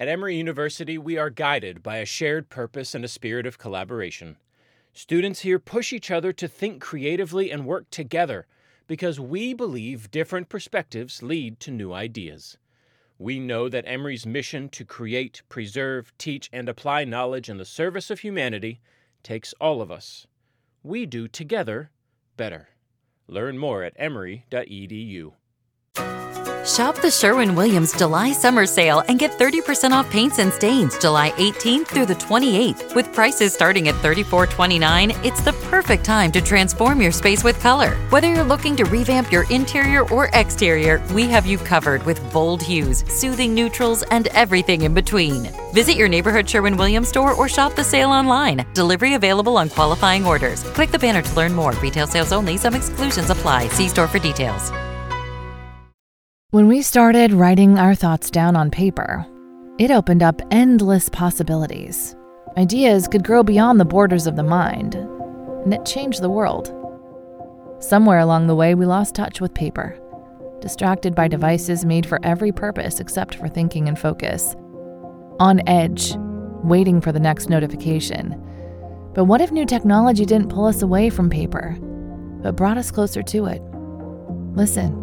At Emory University, we are guided by a shared purpose and a spirit of collaboration. Students here push each other to think creatively and work together because we believe different perspectives lead to new ideas. We know that Emory's mission to create, preserve, teach, and apply knowledge in the service of humanity takes all of us. We do together better. Learn more at emory.edu. Shop the Sherwin-Williams July Summer Sale and get 30% off paints and stains July 18th through the 28th. With prices starting at $34.29, it's the perfect time to transform your space with color. Whether you're looking to revamp your interior or exterior, we have you covered with bold hues, soothing neutrals, and everything in between. Visit your neighborhood Sherwin-Williams store or shop the sale online. Delivery available on qualifying orders. Click the banner to learn more. Retail sales only. Some exclusions apply. See store for details. When we started writing our thoughts down on paper, it opened up endless possibilities. Ideas could grow beyond the borders of the mind, and it changed the world. Somewhere along the way, we lost touch with paper, distracted by devices made for every purpose except for thinking and focus. On edge, waiting for the next notification. But what if new technology didn't pull us away from paper, but brought us closer to it? Listen.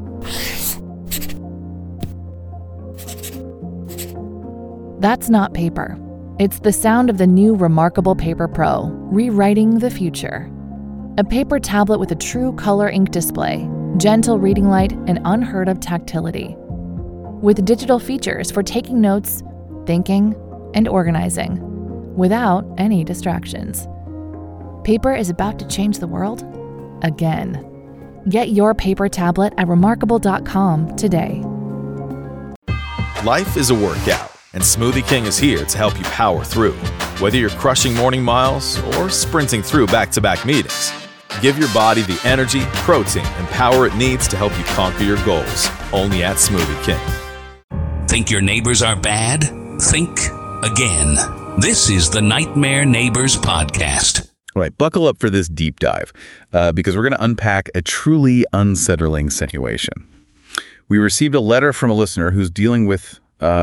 That's not paper. It's the sound of the new Remarkable Paper Pro, rewriting the future. A paper tablet with a true color ink display, gentle reading light, and unheard of tactility. With digital features for taking notes, thinking, and organizing, without any distractions. Paper is about to change the world again. Get your paper tablet at remarkable.com today. Life is a workout, and Smoothie King is here to help you power through. Whether you're crushing morning miles or sprinting through back-to-back meetings, give your body the energy, protein, and power it needs to help you conquer your goals. Only at Smoothie King. Think your neighbors are bad? Think again. This is the Nightmare Neighbors Podcast. All right, buckle up for this deep dive because we're going to unpack a truly unsettling situation. We received a letter from a listener who's dealing with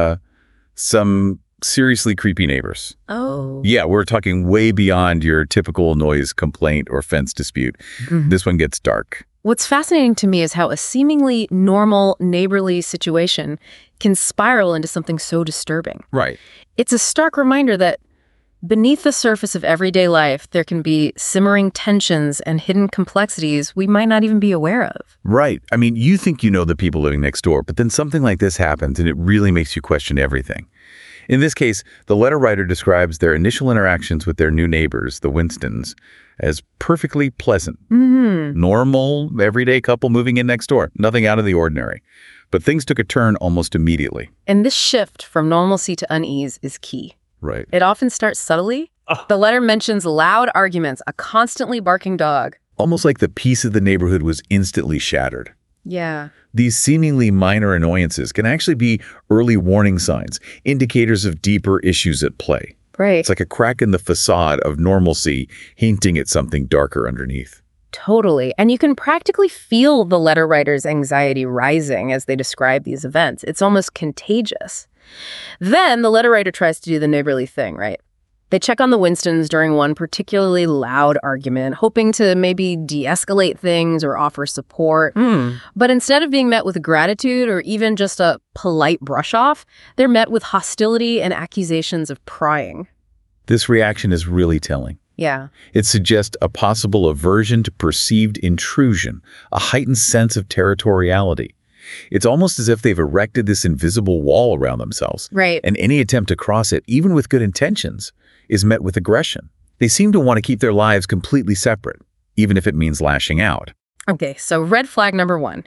some seriously creepy neighbors. Oh. Yeah, we're talking way beyond your typical noise complaint or fence dispute. Mm-hmm. This one gets dark. What's fascinating to me is how a seemingly normal neighborly situation can spiral into something so disturbing. Right. It's a stark reminder that beneath the surface of everyday life, there can be simmering tensions and hidden complexities we might not even be aware of. Right. I mean, you think you know the people living next door, but then something like this happens and it really makes you question everything. In this case, the letter writer describes their initial interactions with their new neighbors, the Winstons, as perfectly pleasant. Mm-hmm. Normal, everyday couple moving in next door. Nothing out of the ordinary. But things took a turn almost immediately. And this shift from normalcy to unease is key. Right. It often starts subtly. The letter mentions loud arguments, a constantly barking dog. Almost like the peace of the neighborhood was instantly shattered. Yeah. These seemingly minor annoyances can actually be early warning signs, indicators of deeper issues at play. Right. It's like a crack in the facade of normalcy, hinting at something darker underneath. Totally. And you can practically feel the letter writer's anxiety rising as they describe these events. It's almost contagious. Then the letter writer tries to do the neighborly thing, right? They check on the Winstons during one particularly loud argument, hoping to maybe de-escalate things or offer support. But instead of being met with gratitude or even just a polite brush-off, they're met with hostility and accusations of prying. This reaction is really telling. Yeah. It suggests a possible aversion to perceived intrusion, a heightened sense of territoriality. It's almost as if they've erected this invisible wall around themselves. Right. And any attempt to cross it, even with good intentions, is met with aggression. They seem to want to keep their lives completely separate, even if it means lashing out. Okay, so red flag number one.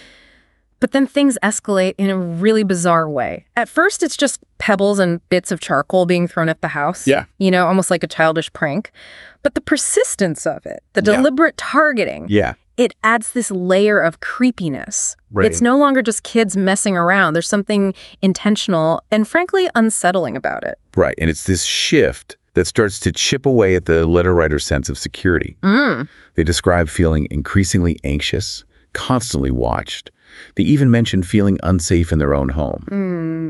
But then things escalate in a really bizarre way. At first, it's just pebbles and bits of charcoal being thrown at the house. Yeah. You know, almost like a childish prank. But the persistence of it, the deliberate targeting, it adds this layer of creepiness. Right. It's no longer just kids messing around. There's something intentional and frankly unsettling about it. Right. And it's this shift that starts to chip away at the letter writer's sense of security. They describe feeling increasingly anxious, constantly watched. They even mention feeling unsafe in their own home.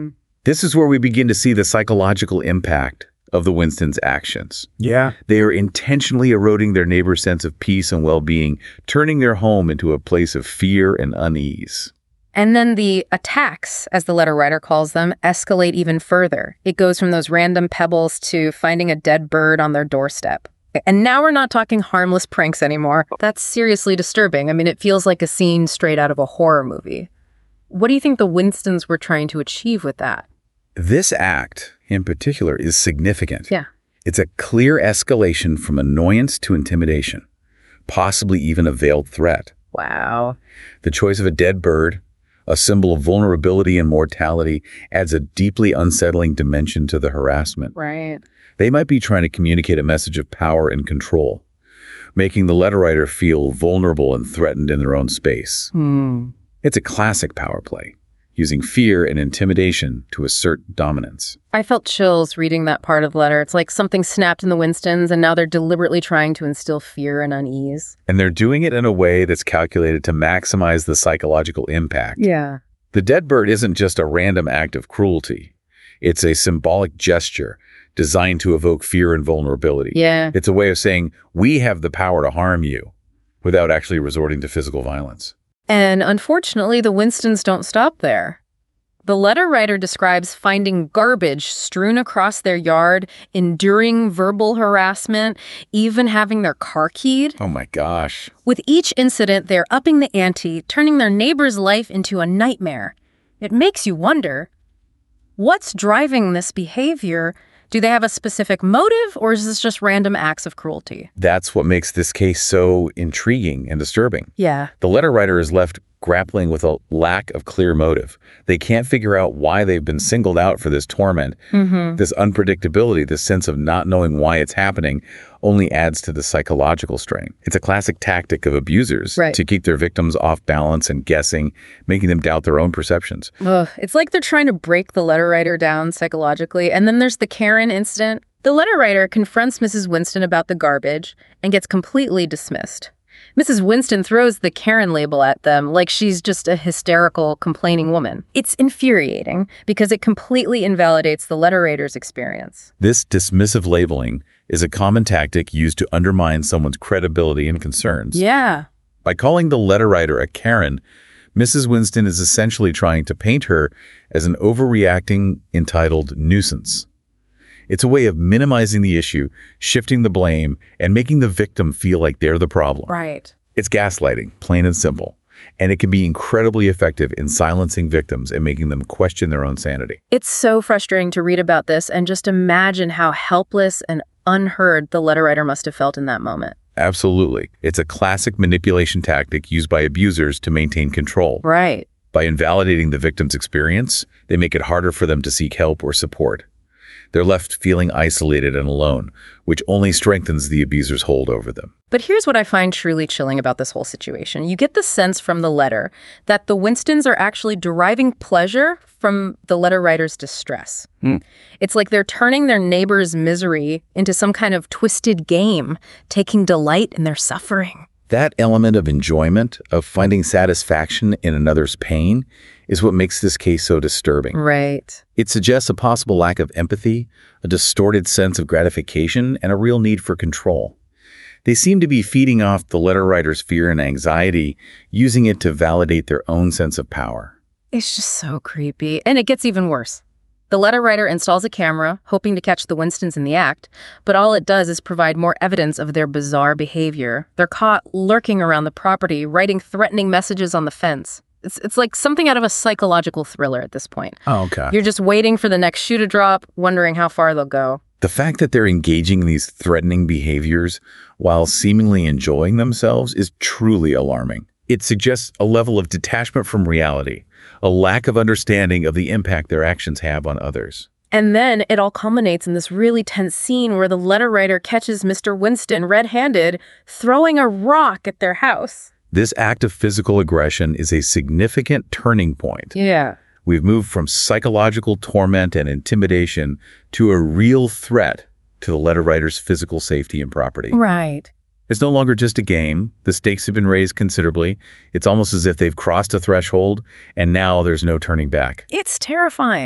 This is where we begin to see the psychological impact of the Winstons' actions. Yeah. They are intentionally eroding their neighbor's sense of peace and well-being, turning their home into a place of fear and unease. And then the attacks, as the letter writer calls them, escalate even further. It goes from those random pebbles to finding a dead bird on their doorstep. And now we're not talking harmless pranks anymore. That's seriously disturbing. I mean, it feels like a scene straight out of a horror movie. What do you think the Winstons were trying to achieve with that? This act, in particular, is significant. Yeah. It's a clear escalation from annoyance to intimidation, possibly even a veiled threat. Wow. The choice of a dead bird, a symbol of vulnerability and mortality, adds a deeply unsettling dimension to the harassment. Right. They might be trying to communicate a message of power and control, making the letter writer feel vulnerable and threatened in their own space. It's a classic power play, using fear and intimidation to assert dominance. I felt chills reading that part of the letter. It's like something snapped in the Winstons, and now they're deliberately trying to instill fear and unease. And they're doing it in a way that's calculated to maximize the psychological impact. Yeah. The dead bird isn't just a random act of cruelty. It's a symbolic gesture designed to evoke fear and vulnerability. Yeah. It's a way of saying, we have the power to harm you, without actually resorting to physical violence. And unfortunately, the Winstons don't stop there. The letter writer describes finding garbage strewn across their yard, enduring verbal harassment, even having their car keyed. Oh my gosh. With each incident, they're upping the ante, turning their neighbor's life into a nightmare. It makes you wonder, what's driving this behavior? Do they have a specific motive, or is this just random acts of cruelty? That's what makes this case so intriguing and disturbing. Yeah. The letter writer is left grappling with a lack of clear motive. They can't figure out why they've been singled out for this torment. This unpredictability, this sense of not knowing why it's happening, only adds to the psychological strain. It's a classic tactic of abusers to keep their victims off balance and guessing, making them doubt their own perceptions. Ugh, it's like they're trying to break the letter writer down psychologically. And then there's the Karen incident. The letter writer confronts Mrs. Winston about the garbage and gets completely dismissed. Mrs. Winston throws the Karen label at them like she's just a hysterical, complaining woman. It's infuriating because it completely invalidates the letter writer's experience. This dismissive labeling is a common tactic used to undermine someone's credibility and concerns. Yeah. By calling the letter writer a Karen, Mrs. Winston is essentially trying to paint her as an overreacting, entitled nuisance. It's a way of minimizing the issue, shifting the blame, and making the victim feel like they're the problem. Right. It's gaslighting, plain and simple. And it can be incredibly effective in silencing victims and making them question their own sanity. It's so frustrating to read about this and just imagine how helpless and unheard the letter writer must have felt in that moment. Absolutely. It's a classic manipulation tactic used by abusers to maintain control. Right. By invalidating the victim's experience, they make it harder for them to seek help or support. They're left feeling isolated and alone, which only strengthens the abuser's hold over them. But here's what I find truly chilling about this whole situation. You get the sense from the letter that the Winstons are actually deriving pleasure from the letter writer's distress. It's like they're turning their neighbor's misery into some kind of twisted game, taking delight in their suffering. That element of enjoyment, of finding satisfaction in another's pain, is what makes this case so disturbing. Right. It suggests a possible lack of empathy, a distorted sense of gratification, and a real need for control. They seem to be feeding off the letter writer's fear and anxiety, using it to validate their own sense of power. It's just so creepy. And it gets even worse. The letter writer installs a camera, hoping to catch the Winstons in the act, but all it does is provide more evidence of their bizarre behavior. They're caught lurking around the property, writing threatening messages on the fence. It's like something out of a psychological thriller at this point. Oh, okay. You're just waiting for the next shoe to drop, wondering how far they'll go. The fact that they're engaging in these threatening behaviors while seemingly enjoying themselves is truly alarming. It suggests a level of detachment from reality, a lack of understanding of the impact their actions have on others. And then it all culminates in this really tense scene where the letter writer catches Mr. Winston red-handed throwing a rock at their house. This act of physical aggression is a significant turning point. Yeah. We've moved from psychological torment and intimidation to a real threat to the letter writer's physical safety and property. Right. It's no longer just a game. The stakes have been raised considerably. It's almost as if they've crossed a threshold, and now there's no turning back. It's terrifying.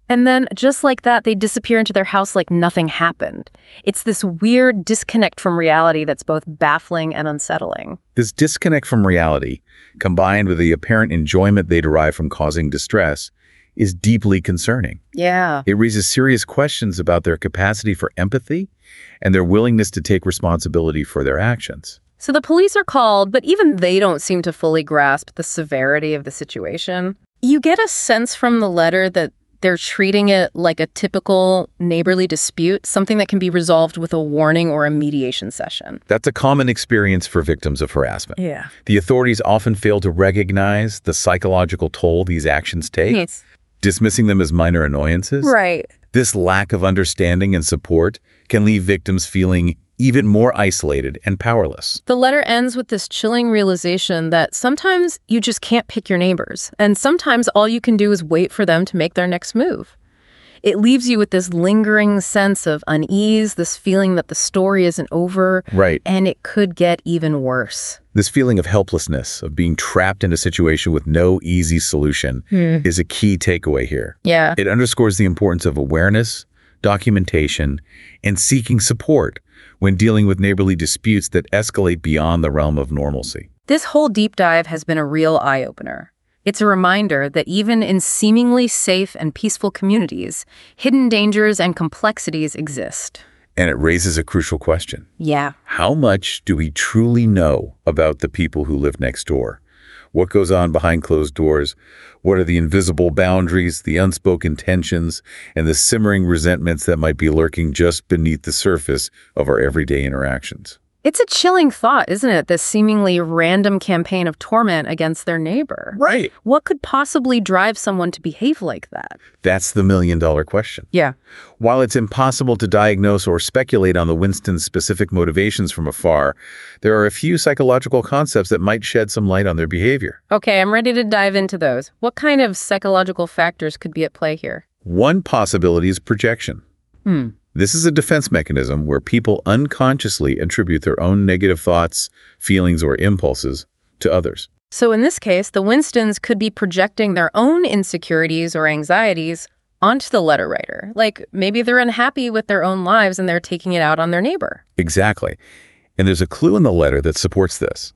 And then, just like that, they disappear into their house like nothing happened. It's this weird disconnect from reality that's both baffling and unsettling. This disconnect from reality, combined with the apparent enjoyment they derive from causing distress, is deeply concerning. Yeah. It raises serious questions about their capacity for empathy and their willingness to take responsibility for their actions. So the police are called, but even they don't seem to fully grasp the severity of the situation. You get a sense from the letter that they're treating it like a typical neighborly dispute, something that can be resolved with a warning or a mediation session. That's a common experience for victims of harassment. Yeah. The authorities often fail to recognize the psychological toll these actions take, Yes. dismissing them as minor annoyances. Right. This lack of understanding and support can leave victims feeling even more isolated and powerless. The letter ends with this chilling realization that sometimes you just can't pick your neighbors, and sometimes all you can do is wait for them to make their next move. It leaves you with this lingering sense of unease, this feeling that the story isn't over, Right. and it could get even worse. This feeling of helplessness, of being trapped in a situation with no easy solution, is a key takeaway here. Yeah. It underscores the importance of awareness, documentation, and seeking support when dealing with neighborly disputes that escalate beyond the realm of normalcy. This whole deep dive has been a real eye-opener. It's a reminder that even in seemingly safe and peaceful communities, hidden dangers and complexities exist. And it raises a crucial question. Yeah. How much do we truly know about the people who live next door? What goes on behind closed doors? What are the invisible boundaries, the unspoken tensions, and the simmering resentments that might be lurking just beneath the surface of our everyday interactions? It's a chilling thought, isn't it? This seemingly random campaign of torment against their neighbor. Right. What could possibly drive someone to behave like that? That's the million-dollar question. Yeah. While it's impossible to diagnose or speculate on the Winstons' specific motivations from afar, there are a few psychological concepts that might shed some light on their behavior. Okay, I'm ready to dive into those. What kind of psychological factors could be at play here? One possibility is projection. This is a defense mechanism where people unconsciously attribute their own negative thoughts, feelings, or impulses to others. So in this case, the Winstons could be projecting their own insecurities or anxieties onto the letter writer. Like maybe they're unhappy with their own lives and they're taking it out on their neighbor. Exactly. And there's a clue in the letter that supports this.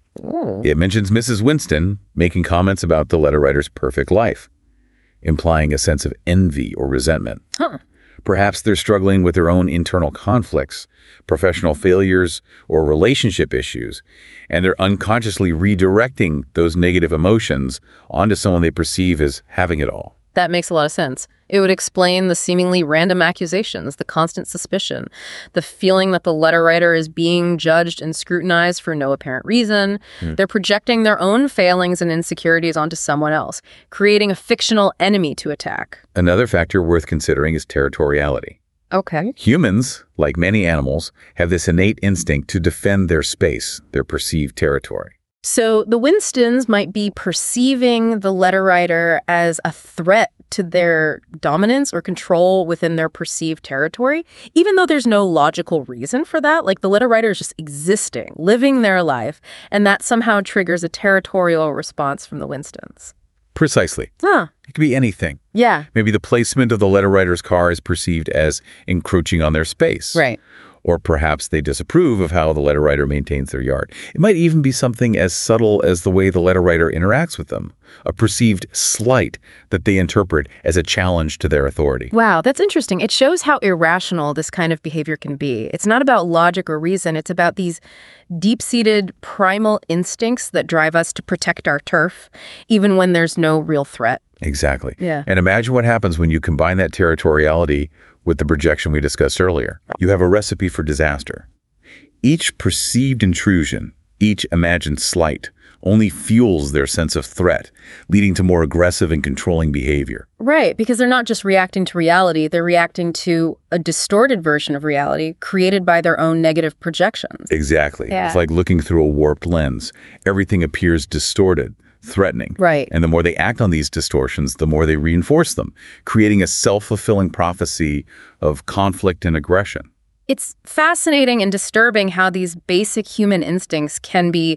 It mentions Mrs. Winston making comments about the letter writer's perfect life, implying a sense of envy or resentment. Perhaps they're struggling with their own internal conflicts, professional failures, or relationship issues, and they're unconsciously redirecting those negative emotions onto someone they perceive as having it all. That makes a lot of sense. It would explain the seemingly random accusations, the constant suspicion, the feeling that the letter writer is being judged and scrutinized for no apparent reason. They're projecting their own failings and insecurities onto someone else, creating a fictional enemy to attack. Another factor worth considering is territoriality. Okay. Humans, like many animals, have this innate instinct to defend their space, their perceived territory. So the Winstons might be perceiving the letter writer as a threat to their dominance or control within their perceived territory, even though there's no logical reason for that. Like the letter writer is just existing, living their life, and that somehow triggers a territorial response from the Winstons. Precisely. Huh. It could be anything. Yeah. Maybe the placement of the letter writer's car is perceived as encroaching on their space. Right. Or perhaps they disapprove of how the letter writer maintains their yard. It might even be something as subtle as the way the letter writer interacts with them, a perceived slight that they interpret as a challenge to their authority. Wow, that's interesting. It shows how irrational this kind of behavior can be. It's not about logic or reason. It's about these deep-seated primal instincts that drive us to protect our turf, even when there's no real threat. Exactly. Yeah. And imagine what happens when you combine that territoriality with the projection we discussed earlier. You have a recipe for disaster. Each perceived intrusion, each imagined slight, only fuels their sense of threat, leading to more aggressive and controlling behavior. Right, because they're not just reacting to reality, they're reacting to a distorted version of reality created by their own negative projections. Exactly. Yeah. It's like looking through a warped lens. Everything appears distorted, threatening. Right. And the more they act on these distortions, the more they reinforce them, creating a self-fulfilling prophecy of conflict and aggression. It's fascinating and disturbing how these basic human instincts can be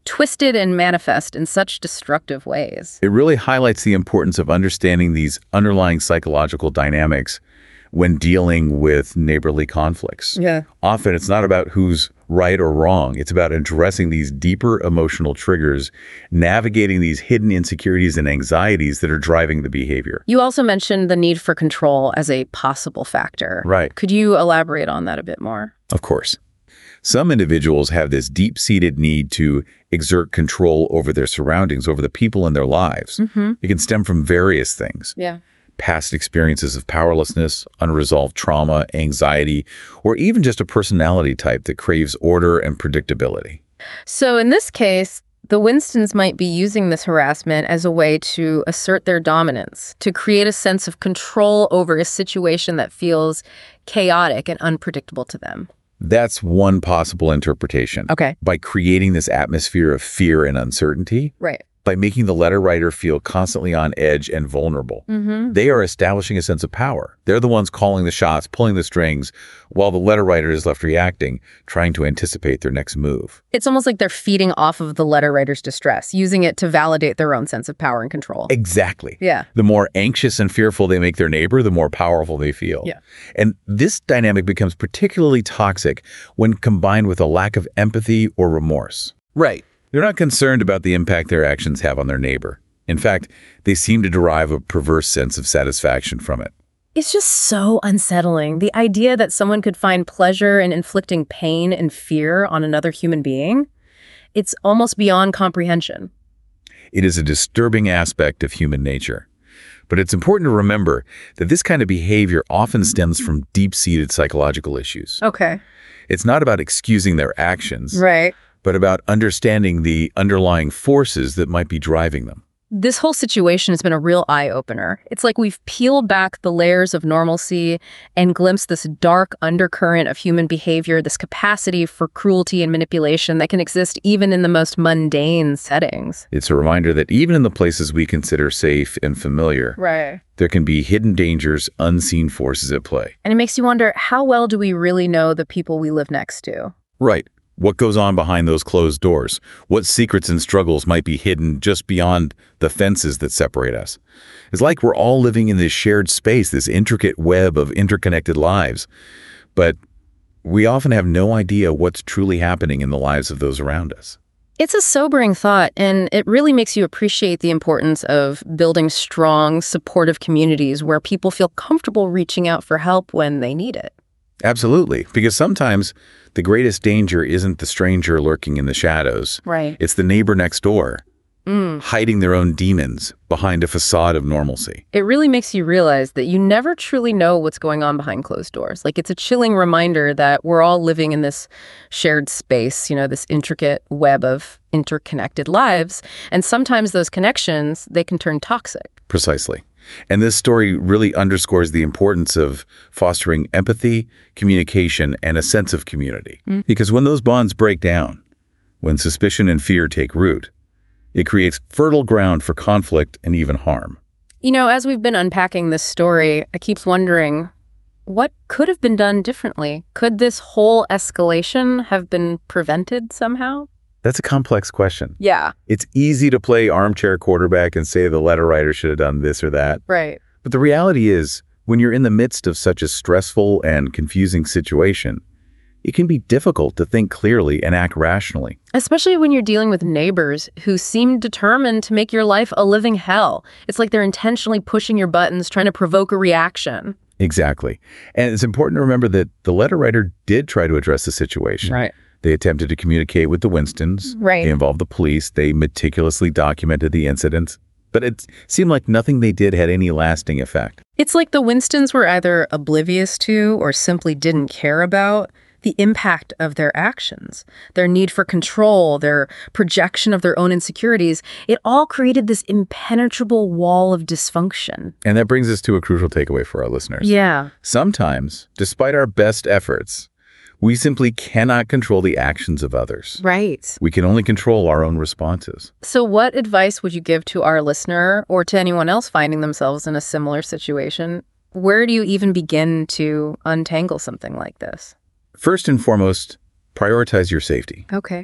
twisted and manifest in such destructive ways. It really highlights the importance of understanding these underlying psychological dynamics when dealing with neighborly conflicts. Yeah. Often it's not about who's right or wrong. It's about addressing these deeper emotional triggers, navigating these hidden insecurities and anxieties that are driving the behavior. You also mentioned the need for control as a possible factor. Right. Could you elaborate on that a bit more? Of course. Some individuals have this deep-seated need to exert control over their surroundings, over the people in their lives. It can stem from various things. Yeah. Past experiences of powerlessness, unresolved trauma, anxiety, or even just a personality type that craves order and predictability. So in this case, the Winstons might be using this harassment as a way to assert their dominance, to create a sense of control over a situation that feels chaotic and unpredictable to them. That's one possible interpretation. Okay. By creating this atmosphere of fear and uncertainty, Right. by making the letter writer feel constantly on edge and vulnerable, they are establishing a sense of power. They're the ones calling the shots, pulling the strings, while the letter writer is left reacting, trying to anticipate their next move. It's almost like they're feeding off of the letter writer's distress, using it to validate their own sense of power and control. Exactly. Yeah. The more anxious and fearful they make their neighbor, the more powerful they feel. Yeah. And this dynamic becomes particularly toxic when combined with a lack of empathy or remorse. Right. They're not concerned about the impact their actions have on their neighbor. In fact, they seem to derive a perverse sense of satisfaction from it. It's just so unsettling. The idea that someone could find pleasure in inflicting pain and fear on another human being, it's almost beyond comprehension. It is a disturbing aspect of human nature. But it's important to remember that this kind of behavior often stems from deep-seated psychological issues. Okay. It's not about excusing their actions, Right. but about understanding the underlying forces that might be driving them. This whole situation has been a real eye-opener. It's like we've peeled back the layers of normalcy and glimpsed this dark undercurrent of human behavior, this capacity for cruelty and manipulation that can exist even in the most mundane settings. It's a reminder that even in the places we consider safe and familiar, Right. there can be hidden dangers, unseen forces at play. And it makes you wonder, how well do we really know the people we live next to? Right. What goes on behind those closed doors? What secrets and struggles might be hidden just beyond the fences that separate us? It's like we're all living in this shared space, this intricate web of interconnected lives. But we often have no idea what's truly happening in the lives of those around us. It's a sobering thought, and it really makes you appreciate the importance of building strong, supportive communities where people feel comfortable reaching out for help when they need it. Absolutely. Because sometimes the greatest danger isn't the stranger lurking in the shadows. Right. It's the neighbor next door, hiding their own demons behind a facade of normalcy. It really makes you realize that you never truly know what's going on behind closed doors. Like, it's a chilling reminder that we're all living in this shared space, this intricate web of interconnected lives. And sometimes those connections, they can turn toxic. Precisely. And this story really underscores the importance of fostering empathy, communication, and a sense of community. Because when those bonds break down, when suspicion and fear take root, it creates fertile ground for conflict and even harm. As we've been unpacking this story, I keep wondering, what could have been done differently? Could this whole escalation have been prevented somehow? That's a complex question. Yeah. It's easy to play armchair quarterback and say the letter writer should have done this or that. Right. But the reality is, when you're in the midst of such a stressful and confusing situation, it can be difficult to think clearly and act rationally. Especially when you're dealing with neighbors who seem determined to make your life a living hell. It's like they're intentionally pushing your buttons, trying to provoke a reaction. Exactly. And it's important to remember that the letter writer did try to address the situation. Right. They attempted to communicate with the Winstons. Right. They involved the police. They meticulously documented the incident. But it seemed like nothing they did had any lasting effect. It's like the Winstons were either oblivious to or simply didn't care about the impact of their actions, their need for control, their projection of their own insecurities. It all created this impenetrable wall of dysfunction. And that brings us to a crucial takeaway for our listeners. Yeah. Sometimes, despite our best efforts, we simply cannot control the actions of others. Right. We can only control our own responses. So what advice would you give to our listener or to anyone else finding themselves in a similar situation? Where do you even begin to untangle something like this? First and foremost, prioritize your safety. Okay.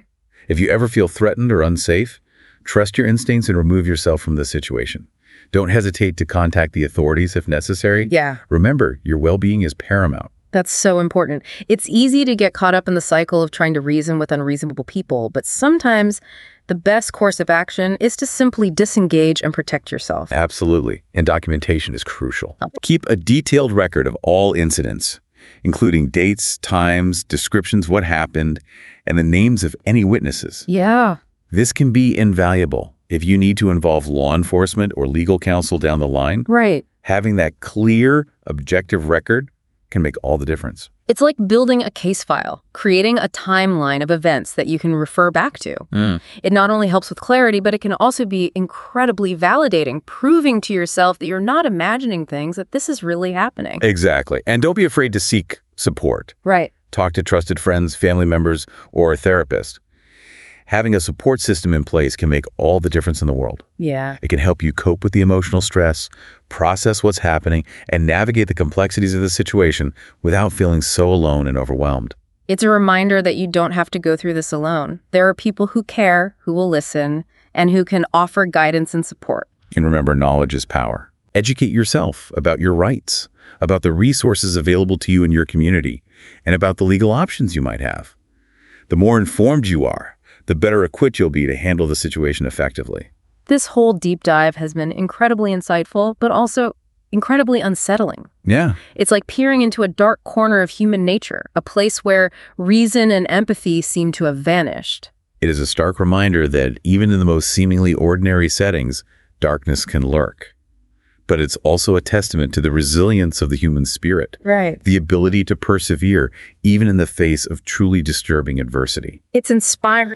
If you ever feel threatened or unsafe, trust your instincts and remove yourself from the situation. Don't hesitate to contact the authorities if necessary. Yeah. Remember, your well-being is paramount. That's so important. It's easy to get caught up in the cycle of trying to reason with unreasonable people, but sometimes the best course of action is to simply disengage and protect yourself. Absolutely. And documentation is crucial. Keep a detailed record of all incidents, including dates, times, descriptions, what happened, and the names of any witnesses. Yeah. This can be invaluable if you need to involve law enforcement or legal counsel down the line. Right. Having that clear, objective record can make all the difference. It's like building a case file, creating a timeline of events that you can refer back to. It not only helps with clarity, but it can also be incredibly validating, proving to yourself that you're not imagining things, that this is really happening. Exactly. And don't be afraid to seek support. Right. Talk to trusted friends, family members, or a therapist. Having a support system in place can make all the difference in the world. Yeah. It can help you cope with the emotional stress, process what's happening, and navigate the complexities of the situation without feeling so alone and overwhelmed. It's a reminder that you don't have to go through this alone. There are people who care, who will listen, and who can offer guidance and support. And remember, knowledge is power. Educate yourself about your rights, about the resources available to you in your community, and about the legal options you might have. The more informed you are, the better equipped you'll be to handle the situation effectively. This whole deep dive has been incredibly insightful, but also incredibly unsettling. Yeah. It's like peering into a dark corner of human nature, a place where reason and empathy seem to have vanished. It is a stark reminder that even in the most seemingly ordinary settings, darkness can lurk. But it's also a testament to the resilience of the human spirit. Right. The ability to persevere, even in the face of truly disturbing adversity. It's inspiring.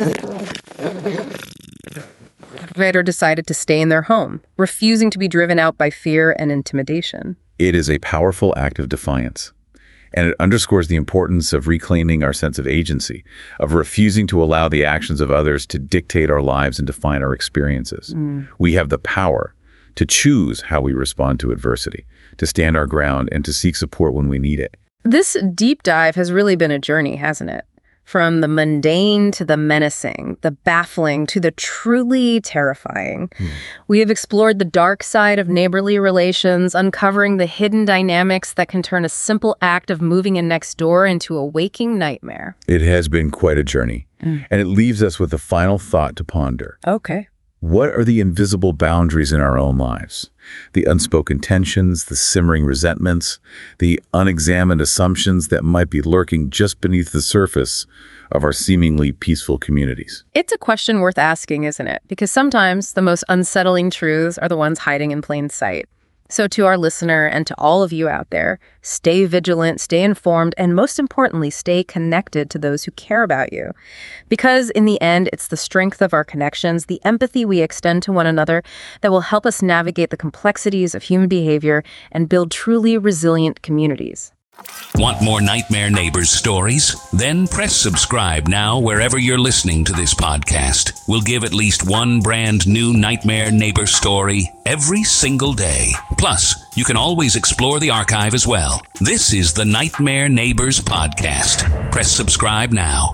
Vader decided to stay in their home, refusing to be driven out by fear and intimidation. It is a powerful act of defiance. And it underscores the importance of reclaiming our sense of agency, of refusing to allow the actions of others to dictate our lives and define our experiences. We have the power to choose how we respond to adversity, to stand our ground, and to seek support when we need it. This deep dive has really been a journey, hasn't it? From the mundane to the menacing, the baffling to the truly terrifying. We have explored the dark side of neighborly relations, uncovering the hidden dynamics that can turn a simple act of moving in next door into a waking nightmare. It has been quite a journey, and it leaves us with a final thought to ponder. Okay. What are the invisible boundaries in our own lives? The unspoken tensions, the simmering resentments, the unexamined assumptions that might be lurking just beneath the surface of our seemingly peaceful communities? It's a question worth asking, isn't it? Because sometimes the most unsettling truths are the ones hiding in plain sight. So to our listener and to all of you out there, stay vigilant, stay informed, and most importantly, stay connected to those who care about you. Because in the end, it's the strength of our connections, the empathy we extend to one another that will help us navigate the complexities of human behavior and build truly resilient communities. Want more Nightmare Neighbors stories? Then press subscribe now wherever you're listening to this podcast. We'll give at least one brand new Nightmare Neighbor story every single day. Plus, you can always explore the archive as well. This is the Nightmare Neighbors podcast. Press subscribe now.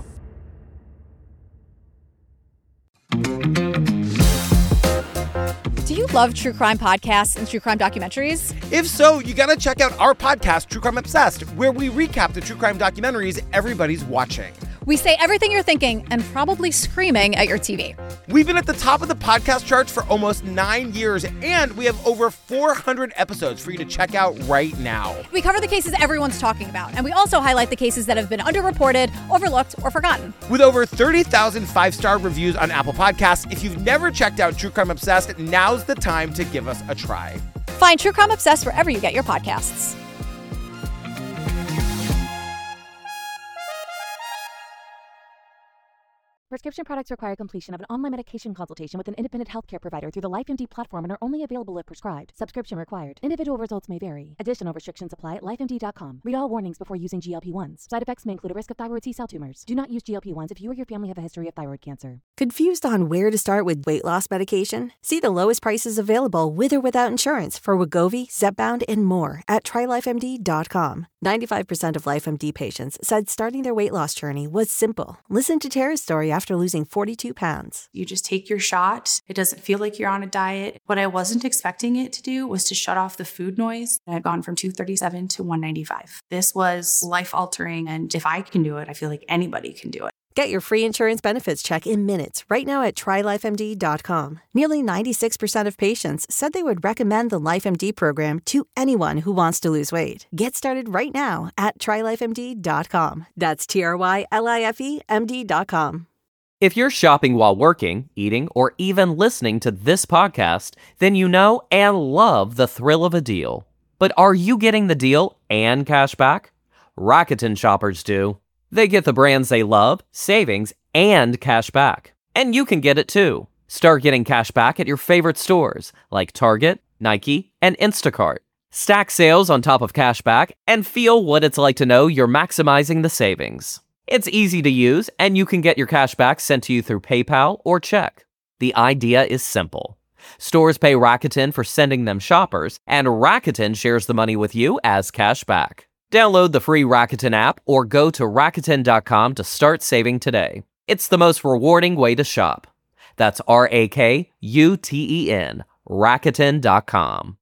Do you love true crime podcasts and true crime documentaries? If so, you gotta check out our podcast, True Crime Obsessed, where we recap the true crime documentaries everybody's watching. We say everything you're thinking and probably screaming at your TV. We've been at the top of the podcast charts for almost 9 years, and we have over 400 episodes for you to check out right now. We cover the cases everyone's talking about, and we also highlight the cases that have been underreported, overlooked, or forgotten. With over 30,000 5-star reviews on Apple Podcasts, if you've never checked out True Crime Obsessed, now's the time to give us a try. Find True Crime Obsessed wherever you get your podcasts. Prescription products require completion of an online medication consultation with an independent healthcare provider through the LifeMD platform and are only available if prescribed. Subscription required. Individual results may vary. Additional restrictions apply at lifemd.com. Read all warnings before using GLP-1s. Side effects may include a risk of thyroid C-cell tumors. Do not use GLP-1s if you or your family have a history of thyroid cancer. Confused on where to start with weight loss medication? See the lowest prices available with or without insurance for Wegovy, Zepbound, and more at trylifemd.com. 95% of LifeMD patients said starting their weight loss journey was simple. Listen to Tara's story after after losing 42 pounds. You just take your shot. It doesn't feel like you're on a diet. What I wasn't expecting it to do was to shut off the food noise. I'd gone from 237 to 195. This was life-altering, and if I can do it, I feel like anybody can do it. Get your free insurance benefits check in minutes right now at TryLifeMD.com. Nearly 96% of patients said they would recommend the LifeMD program to anyone who wants to lose weight. Get started right now at TryLifeMD.com. That's TryLifeMD.com. If you're shopping while working, eating, or even listening to this podcast, then you know and love the thrill of a deal. But are you getting the deal and cash back? Rakuten shoppers do. They get the brands they love, savings, and cash back. And you can get it too. Start getting cash back at your favorite stores like Target, Nike, and Instacart. Stack sales on top of cash back and feel what it's like to know you're maximizing the savings. It's easy to use, and you can get your cash back sent to you through PayPal or check. The idea is simple. Stores pay Rakuten for sending them shoppers, and Rakuten shares the money with you as cash back. Download the free Rakuten app or go to Rakuten.com to start saving today. It's the most rewarding way to shop. That's Rakuten, Rakuten.com.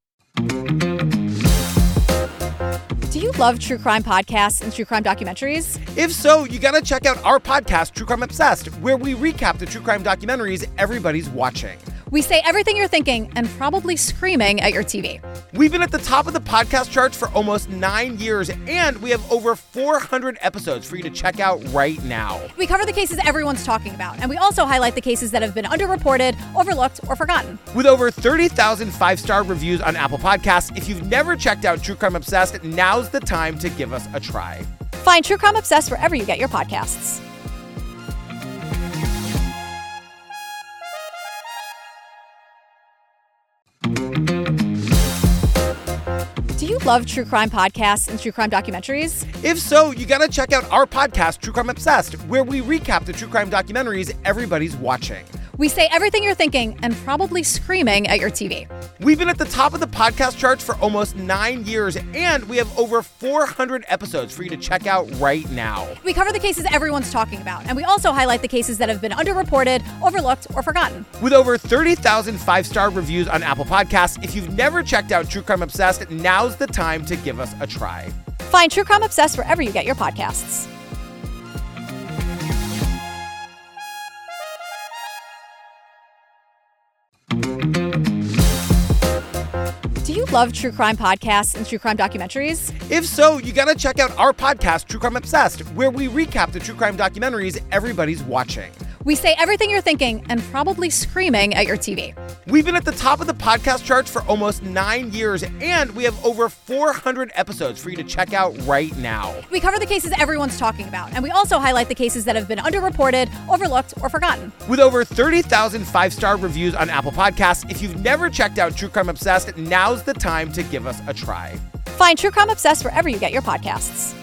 Do you love true crime podcasts and true crime documentaries? If so, you gotta check out our podcast, True Crime Obsessed, where we recap the true crime documentaries everybody's watching. We say everything you're thinking and probably screaming at your TV. We've been at the top of the podcast charts for almost 9 years, and we have over 400 episodes for you to check out right now. We cover the cases everyone's talking about, and we also highlight the cases that have been underreported, overlooked, or forgotten. With over 30,000 five-star reviews on Apple Podcasts, if you've never checked out True Crime Obsessed, now's the time to give us a try. Find True Crime Obsessed wherever you get your podcasts. Do you love true crime podcasts and true crime documentaries? If so, you gotta check out our podcast, True Crime Obsessed, where we recap the true crime documentaries everybody's watching. We say everything you're thinking and probably screaming at your TV. We've been at the top of the podcast charts for almost 9 years, and we have over 400 episodes for you to check out right now. We cover the cases everyone's talking about, and we also highlight the cases that have been underreported, overlooked, or forgotten. With over 30,000 five-star reviews on Apple Podcasts, if you've never checked out True Crime Obsessed, now's the time to give us a try. Find True Crime Obsessed wherever you get your podcasts. Do you love true crime podcasts and true crime documentaries? If so, you gotta check out our podcast, True Crime Obsessed, where we recap the true crime documentaries everybody's watching. We say everything you're thinking and probably screaming at your TV. We've been at the top of the podcast charts for almost 9 years, and we have over 400 episodes for you to check out right now. We cover the cases everyone's talking about, and we also highlight the cases that have been underreported, overlooked, or forgotten. With over 30,000 five-star reviews on Apple Podcasts, if you've never checked out True Crime Obsessed, now's the time to give us a try. Find True Crime Obsessed wherever you get your podcasts.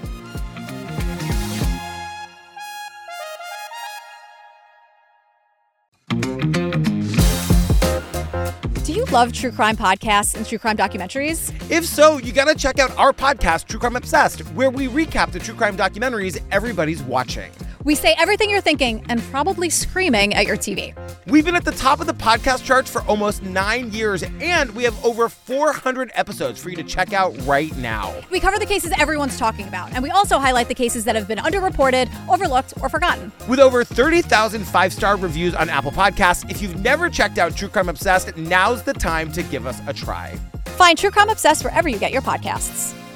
Do you love true crime podcasts and true crime documentaries? If so, you gotta check out our podcast, True Crime Obsessed, where we recap the true crime documentaries everybody's watching. We say everything you're thinking and probably screaming at your TV. We've been at the top of the podcast charts for almost 9 years, and we have over 400 episodes for you to check out right now. We cover the cases everyone's talking about, and we also highlight the cases that have been underreported, overlooked, or forgotten. With over 30,000 five-star reviews on Apple Podcasts, if you've never checked out True Crime Obsessed, now's the time to give us a try. Find True Crime Obsessed wherever you get your podcasts.